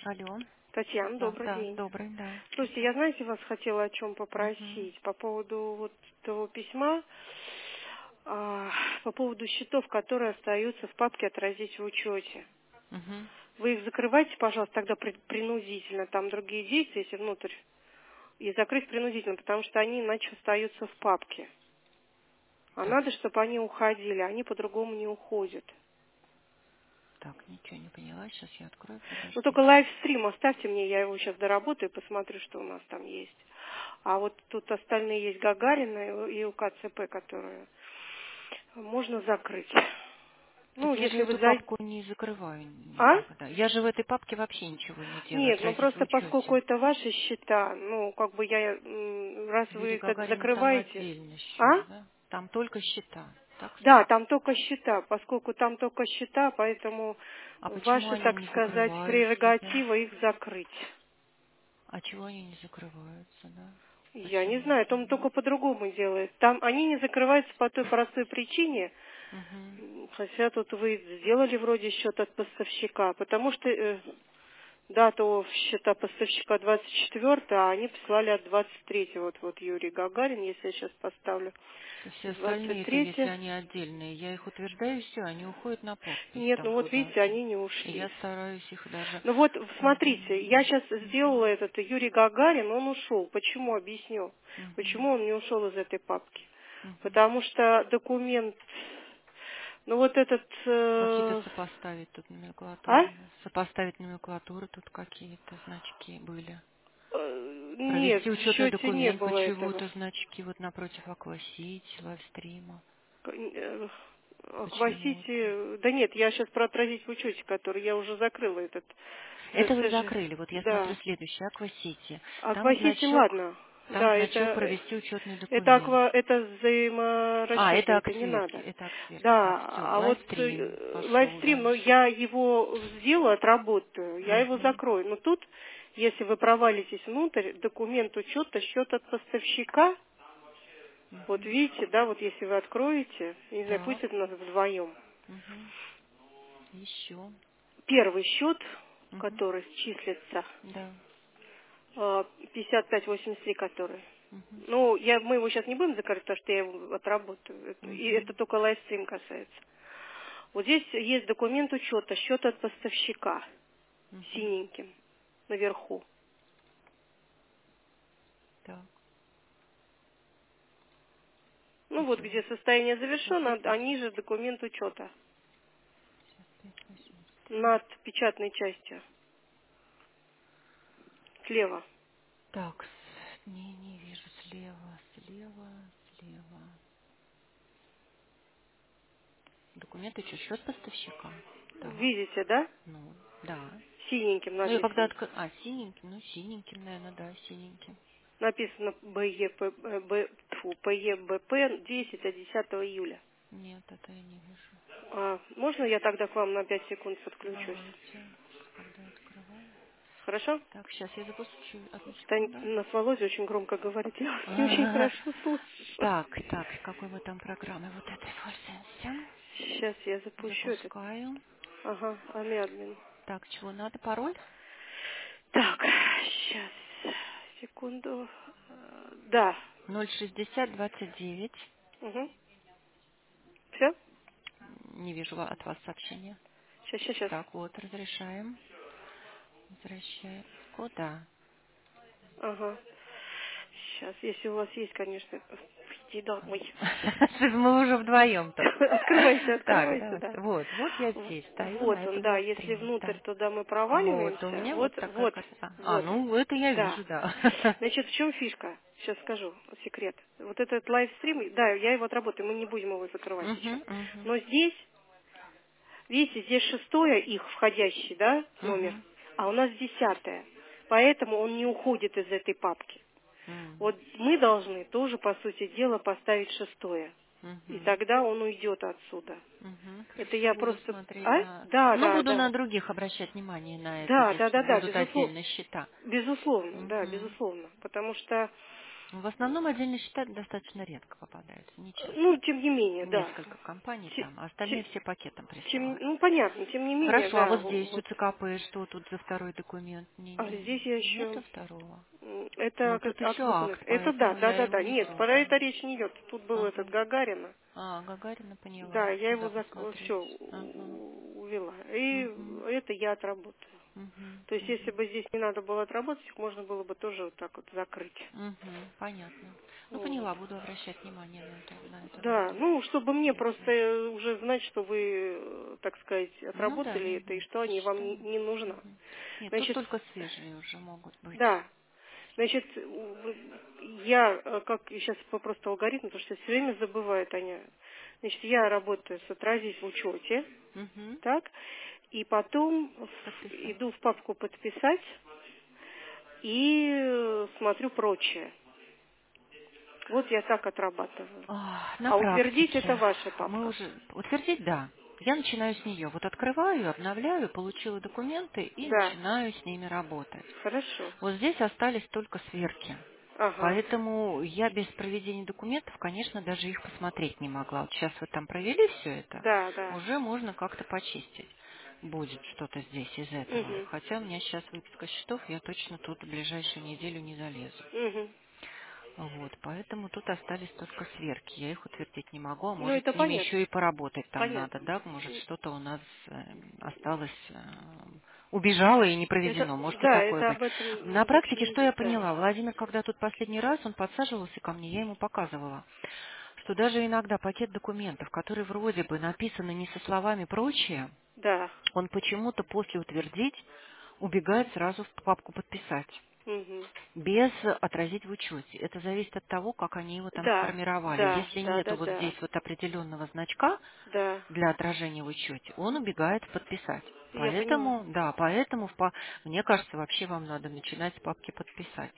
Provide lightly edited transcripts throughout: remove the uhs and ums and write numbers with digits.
Алло. Татьяна, Да, добрый да, день. добрый, да. Слушайте, я, знаете, вас хотела о чем Угу. попросить по поводу вот того письма, по поводу счетов, которые остаются в папке «Отразить в учете». Угу. Вы их закрывайте, пожалуйста, тогда принудительно, там другие действия, если внутрь, и закрыть принудительно, потому что они иначе остаются в папке. А Так, надо, чтобы они уходили, они по-другому не уходят. так, ничего не поняла. Сейчас я открою, Ну, только подождите. лайвстрим оставьте мне, я его сейчас доработаю, посмотрю, что у нас там есть. А вот тут остальные есть Гагарина и УКЦП, которые можно закрыть. Ну, Так я же если вы эту зайдете... папку не закрываю А? никогда. Я же в этой папке вообще ничего не делаю, Нет, ну отразить в просто поскольку учете. это ваши счета, ну, как бы я, раз Юрий вы когда Гагарин там закрываете... отдельный счет, А? да? Там только счета, так Да, сказать. там только счета, поскольку там только счета, поэтому А почему ваша, они так не сказать, закрываются, да? прерогатива их закрыть. А чего они не закрываются, да? Я не Почему знаю, это? там только по-другому делает. Там они не закрываются по той простой причине, Угу. хотя тут вы сделали вроде счет от поставщика, потому что дата у счета поставщика 24, а они прислали от 23. Вот Юрий Гагарин, если я сейчас поставлю То все остальные-то, если 23. они отдельные, я их утверждаю, все, они уходят на подпись Нет, там ну вот видите, куда-то. они не И я ушли. стараюсь их даже... Ну вот, смотрите, я Мгм. сейчас сделала этот Юрий Гагарин, он ушел. Почему? Объясню. Мгм. Почему он не ушел из этой папки? Мгм. Потому что документ, ну вот этот, Какие-то сопоставить тут номенклатуры. а? Сопоставить номенклатуры тут какие-то значки были. Нет, Провести в учетный счете не документ было этого. почему-то значки вот напротив Аквасити, лайвстрима. Почему-то. Аквасити, да нет, я сейчас про отразить в учете, который я уже закрыла этот Это вы ЦСЖ. закрыли. Вот я смотрю Да. следующее. Аквасити. Там Аквасити, значок, ладно. там Да, значок провести учетный документ. это А, взаиморасчетно, это это не аксверки, надо. это аксверки. Так, Да, все, а вот лайвстрим пошел лайвстрим, но дальше. я его сделаю, отработаю, я его Мгм. закрою. Но тут, если вы провалитесь внутрь, документ учета, счет от поставщика, вот Мгм. видите, да, вот если вы откроете, не знаю, Так. пусть это у нас вдвоем. Мгм. Еще. Первый счет, Мгм. который числится, Да. 5583, который. Мгм. Ну, мы его сейчас не будем закрыть, потому что я его отработаю. И это Мгм. только лайвстрим касается. Вот здесь есть документ учета, счет от поставщика, Мгм. синеньким, наверху. Так. Ну вот, Еще где раз. состояние завершено, а 55, ниже документ учета. 83. Над печатной частью. Слева. Так, не вижу. Слева, слева, слева. Документы что, счет поставщика? Так, Видите, да? ну, да. Синеньким Ну, я когда написано. открыл... А, синеньким, ну, синеньким, наверное, да, синеньким. Написано ПЕБП 10 от 10 июля. Нет, это я не вижу. Можно я тогда к вам на 5 секунд подключусь? Давайте, когда я открываю. Хорошо? Так, сейчас я запущу. Одну секунду. Нас Володя очень громко говорит, я вас не очень Ага. хорошо слышу. Так, так, с какой мы там программы? Вот этой форсенсе. Сейчас я запущу этот. Запускаю. Ага, админ. Так, чего надо? Пароль? Так, сейчас, секунду. Да. 06029. Угу. Все? Не вижу от вас сообщения. Сейчас. Так, вот, разрешаем. Возвращаем. Куда? Ага. Сейчас, если у вас есть, конечно. Иди домой. Мы уже вдвоем тут. Так, Открывайте, да. давайте. Вот я здесь стою на Вот он, этом да, если лайвстриме. внутрь Так. туда мы Вот, у проваливаемся, меня вот вот, такая вот, карта. А, вот, ну это я да. вижу, да. Значит, в чем фишка? Сейчас скажу, секрет. Вот этот лайвстрим, да, я его отработаю, мы не будем его закрывать сейчас. Угу, угу, Но здесь, видите, здесь шестое их входящий, да, номер, угу. а у нас 10. Поэтому он не уходит из этой папки. Вот мы должны тоже, по сути дела, поставить шестое. И Угу. тогда он уйдет отсюда. Угу. Это Хорошо, я буду просто... смотреть А? на... Да, Ну, да, буду да. на других обращать внимание на это, Да, где да, да, да, будут безусловно. отдельные счета. Безусловно, да, Угу. безусловно. Потому что В основном отдельные счета достаточно редко попадаются, не Ну, часто. тем не менее, да. Несколько компаний Те- там, а остальные все пакетом присылают. ну, понятно, тем не менее, Хорошо, а да, вот здесь у вот. ЦКП что тут за второй документ? А здесь я Нету еще... второго. Это Ну, тут еще акт выполнен. акт, Это да, поэтому да, я да, его да. не Нет, про это трогаю. речь не идет. Тут был этот Ага. Гагарина. А, Гагарина поняла. Да, я Куда его посмотреть? все Ага. увела. И Угу. это я отработаю. Угу. То есть, если Угу. бы здесь не надо было отработать, их можно было бы тоже вот так вот закрыть. Угу. Понятно. Ну, Вот. поняла, буду обращать внимание на это Да, новое. ну, чтобы мне просто Ясно. уже знать, что вы, так сказать, Ну да, отработали не это и вместе что они вам считаем. не нужна. Мгм. Нет, тут Значит, только свежие уже могут быть. да, значит, я, как сейчас просто алгоритм, потому что все время забывают они. Значит, я работаю с отразить в учете, Угу. так, и потом Подписать. иду в папку подписать и смотрю прочее. Вот я так отрабатываю. На А утвердить это практике ваша мы папка. уже... Утвердить, да. Я начинаю с нее. Вот открываю, обновляю, получила документы и Да, начинаю с ними работать. хорошо. Вот здесь остались только сверки. Ага, Поэтому я без проведения документов, конечно, даже их посмотреть не могла. Вот сейчас вы там провели все это, да, да. уже можно как-то почистить. Будет что-то здесь из этого. Угу, Хотя у меня сейчас выписка счетов, я точно тут в ближайшую неделю не залезу. угу. Вот, поэтому тут остались только сверки. Я их утвердить не могу, а Ну, может это с ними понятно, еще и поработать там надо, понятно. да? Может что-то у нас осталось, убежало и не Это, проведено. Может и да, такое это быть. об На этом речь практике не что я идет, да. поняла? Владимир, когда тут последний раз он подсаживался ко мне, я ему показывала, что даже иногда пакет документов, которые вроде бы написаны не со словами прочее, Да. он почему-то после утвердить убегает сразу в папку подписать Угу. без отразить в учете. Это зависит от того, как они его там Да, сформировали. да, Если да, нету да, вот здесь да, вот определенного значка да. для отражения в учете, он убегает в подписать. Я поняла. Поэтому, да, поэтому мне кажется, вообще вам надо начинать с папки подписать.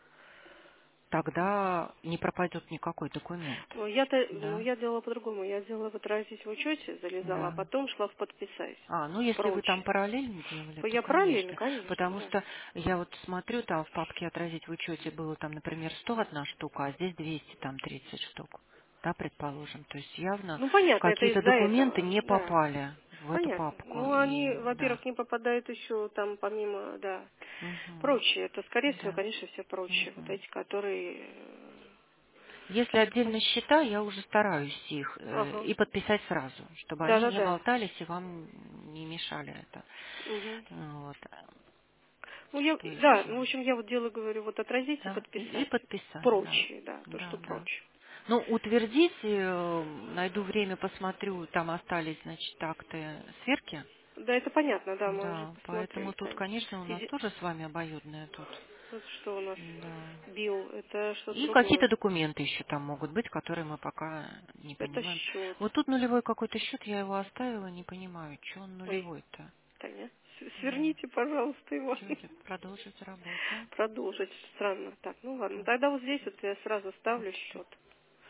Тогда не пропадет никакой документ. Ну, ну, Да, я делала по-другому. Я делала в отразить в учете, залезала, а да. потом шла в подписать. Ну если вы там Прочее. параллельно делали, то Я параллельно, конечно. конечно, Потому да. что я вот смотрю, там в папке отразить в учете было там, например, 101 штука, а здесь 200, там 30 штук. Да, предположим. То есть явно Ну, понятно, это какие-то из-за документы этого, не да. попали в эту Понятно. папку. Ну, они, И да. во-первых, не попадают еще там помимо, да, Мгм. прочее. Это, скорее всего, Да. конечно, все прочее. Вот Мгм. эти, которые... Если отдельно счета, я уже стараюсь их Ага. и подписать сразу, чтобы они не Да-да-да. болтались и вам не мешали это. Мгм. Вот. Ну, То да, есть ну, в общем, я вот делаю, говорю, вот отразить и да, и подписать. подписать, да. Прочее, да, то, что Да, да. прочее. Ну, утвердить, найду время, посмотрю, там остались, значит, акты сверки. Да, это понятно, да, мы уже Да, посмотрели, поэтому тут, конечно. конечно, у нас тоже с вами обоюдное тут. Это что у нас? Да. Бил, это что-то И какие-то другое. документы еще там могут быть, которые мы пока не Это понимаем. счет. Вот тут нулевой какой-то счет, я его оставила, не понимаю, что он Ой, нулевой-то. Таня, Да. сверните, пожалуйста, его. Давайте продолжить работу. Продолжить. Странно. Так, ну ладно. Так, Тогда вот здесь вот я сразу ставлю что? счет.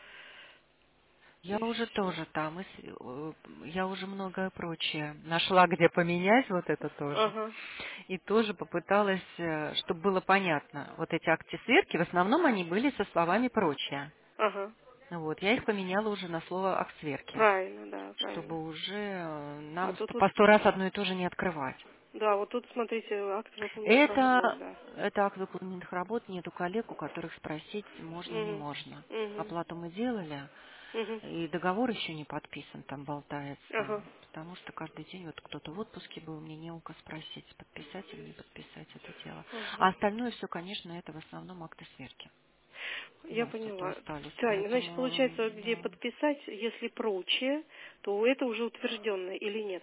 Я И уже все. тоже там, я уже многое прочее нашла, где поменять вот это тоже. Ага, И тоже попыталась, чтобы было понятно. Вот эти акции сверки, в основном они были со словами «прочее». ага. Вот, я их поменяла уже на слово акт сверки, Правильно, да, правильно. чтобы уже А нам тут вот, по 100 раз одно и то же не открывать. да, вот тут, смотрите, акт выполненных работ, Это, да. это акт выполненных работ, нету коллег, у которых спросить можно, не Угу, можно. угу, Оплату мы делали, угу. и договор еще не подписан, там болтается, Ага, потому что каждый день вот кто-то в отпуске был, мне не у кого спросить, подписать или не подписать это дело. А ага. остальное все, конечно, это в основном акты сверки у Я нас тут поняла. остались, Таня, значит, поэтому, получается, вот где да. подписать, если прочее, то это уже утвержденное или нет?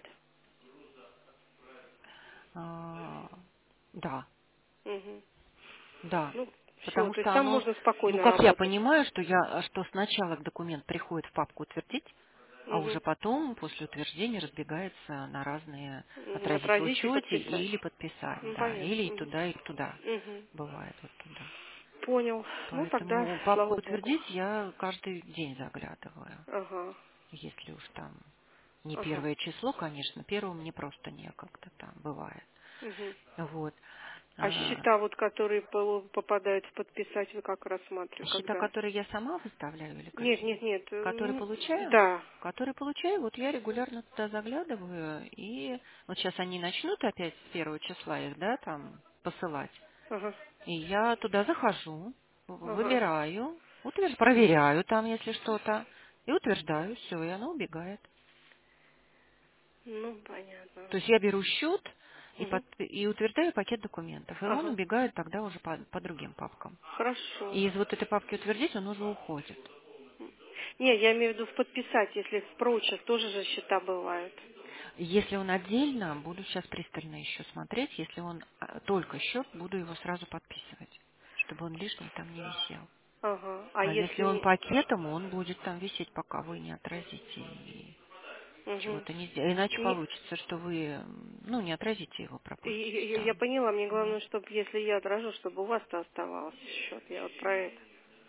А, да, Угу. да. Ну, все, Потому то есть что там оно, можно ну, спокойно как я работать. понимаю, что сначала документ приходит в папку утвердить, а уже Угу. потом, после утверждения, разбегается на разные отразить в Отразить и учете подписать. или подписать, Ну, да, или понятно. и туда, и туда. Угу. Бывает вот туда. Понял. Ну, тогда, Поэтому папку слава богу. утвердить я каждый день заглядываю. Ага. Если уж там не Ага. первое число, конечно, первым мне просто некогда там бывает. Угу. Вот. А счета, вот, которые попадают в подписать, вы как рассматриваете, Счета, когда? которые я сама выставляю или Нет, какие? нет, нет. Которые получаю? Да. Которые получаю, вот я регулярно туда заглядываю, и вот сейчас они начнут опять с 1 числа их, да, там, посылать. Ага. И я туда захожу, Ага. выбираю, проверяю там, если что-то, и утверждаю, все, и оно убегает. Ну, понятно. То есть я беру счет Угу. и утверждаю пакет документов, и он Ага. убегает тогда уже по другим папкам. Хорошо. И из вот этой папки утвердить он уже уходит. Не, я имею в виду в подписать, если в прочих тоже же счета бывают. Если он отдельно, буду сейчас пристально еще смотреть. Если он только счет, буду его сразу подписывать, чтобы он лишний там не висел. Ага. А А если если он не... пакетом, он будет там висеть, пока вы не отразите и Угу. чего-то не сделаете. Иначе Не... получится, что вы, ну, не отразите его, пропустите Я там. поняла, мне Ну, главное, чтобы если я отражу, чтобы у вас-то оставался счет. Я вот про это.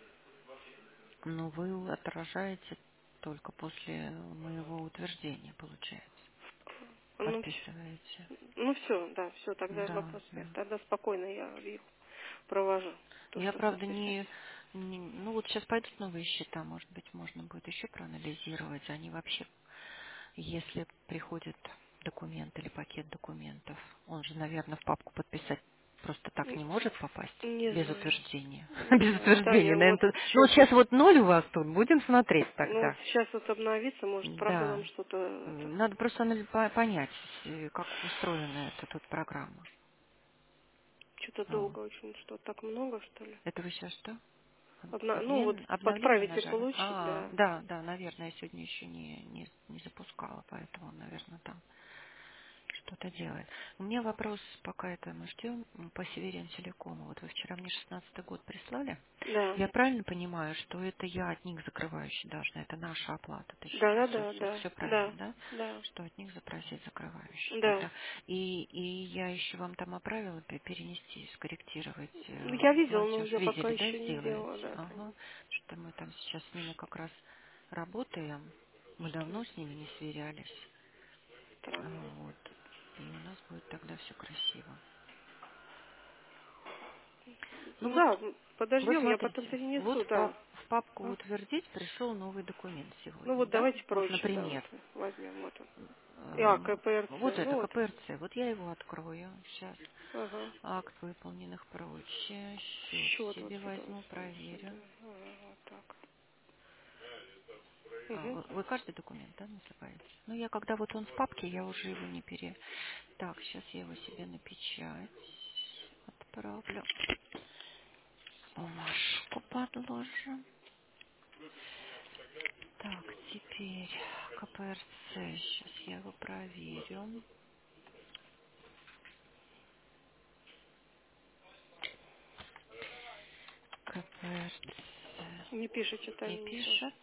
ну, вы отражаете только после моего утверждения, получается. Ну, Подписываете. ну все, да, все, тогда Да, вопрос да. нет. Тогда спокойно я их провожу. То, Я, что правда, подписать. ну вот сейчас пойдут новые счета, может быть, можно будет еще проанализировать. Они вообще, если приходит документ или пакет документов, он же, наверное, в папку подписать просто так не может попасть Не без знаю. утверждения. Не Без знаю. Да, утверждения, я вот наверное. Ну сейчас, вот сейчас вот ноль у вас тут, будем смотреть ну вот тогда. сейчас вот обновиться, может, правда Да. нам что-то это, Надо просто понять, как устроена эта тут программа. что-то долго Вот. очень, что так много, что ли. Это вы сейчас что? Ну вот Обновление подправить и нажали? получить, да. Да, да, наверное, я сегодня еще не запускала, поэтому, наверное, там что-то делает. У меня вопрос, пока это мы ждем, по Северин Телекому. Вот вы вчера мне 16-й год прислали. Да. Я правильно понимаю, что это я от них закрывающий должна, это наша оплата, Да, точнее, да, все, да, все, да, все правильно, да, да? да, Что от них запросить закрывающий да. тогда. И я еще вам там отправила перенести, скорректировать Я видела, но платеж. я пока Видели, да, еще не делала, сделаете? да, Ага. Что мы там сейчас с ними как раз работаем. Мы давно с ними не сверялись. странно. Вот. И у нас будет тогда все красиво. Ну Ну вот, да, вы подождем, я потом смотрите, вот перенесу, да. в папку А? утвердить пришел новый документ Ну сегодня, вот да? давайте Вот, проще, да, вот например, возьмем, вот он. КПРЦ, вот ну это вот. КПРЦ. Вот я его открою сейчас. Ага. Акт выполненных прочее. Счет Счет вот себе сюда возьму, ставится, да. проверю. Ага, вот так. А, Угу. вы каждый документ, да, называете? Ну, я когда вот он в папке, я уже его не Так, сейчас я его себе на печать отправлю. Бумажку подложим. Так, теперь КПРЦ. Сейчас я его проверю. КПРЦ Не пишите, не Таня, ничего. пишет.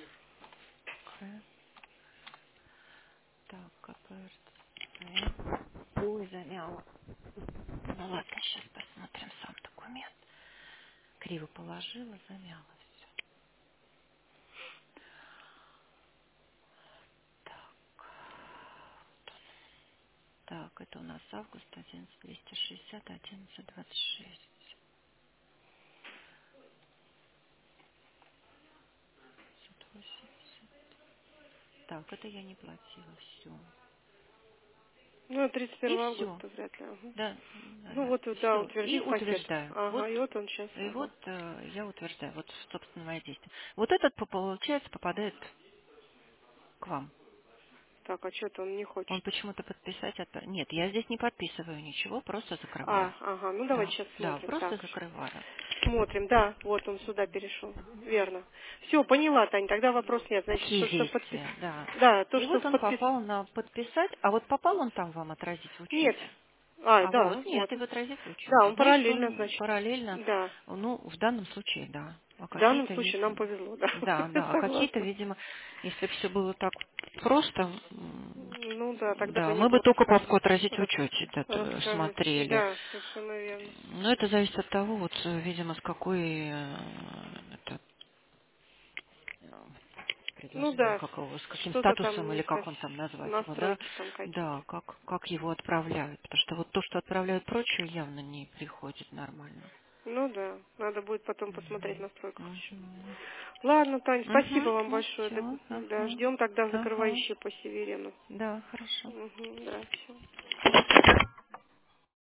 Так, КПРЦ. Ой, замяла. Ну ладно, сейчас посмотрим сам документ. Криво положила, замяла все. Так, так, это у нас август 11 260 11 26 580. Так, это я не платила, все. Ну, И 31 все. августа вряд ли. Ага. Да, Ну вот, да, все. И утвердить пакет. утверждаю. Ага, и вот он сейчас, И ага. вот я утверждаю, вот, собственно, мои действия. Вот этот, получается, попадает к вам. Так, а что-то он не Он хочет. почему-то подписать Нет, я здесь не подписываю ничего, просто закрываю. Ага, ну давайте Да, сейчас да, смотрим. просто Так, закрываю. смотрим, да, вот он сюда перешел. Верно. Все, поняла, Тань, тогда вопрос нет. Значит, Такие то, что действия, да. Да, то, И что вот в он подпис... попал на подписать, а вот попал он там вам отразить в Нет. учете. А Да, вот нет, вот. и отразить в Да, учете. он Значит, параллельно, он значит. параллельно, Да. ну, в данном случае, да. А В данном какие-то случае есть... нам повезло, да. Да, да. А какие-то, Согласна. видимо, если бы все было так просто, Ну да, тогда бы да, не мы бы было только папку отразить в учете рассказывать. смотрели. Да, совершенно верно. Но это зависит от того, вот, видимо, с какой Ну предложение, да, как его, с каким что-то статусом там или как он там назвать его, да? настройки там Да, какие-то. как его отправляют. Потому что вот то, что отправляют прочее, явно не приходит нормально. Ну да, надо будет потом посмотреть в Мгм. настройках еще. Мгм. Ладно, Тань, спасибо Мгм. вам Ну большое. все, Да, ага. ждем тогда Ага. закрывающие по Северину. Да, хорошо. Угу, да, все.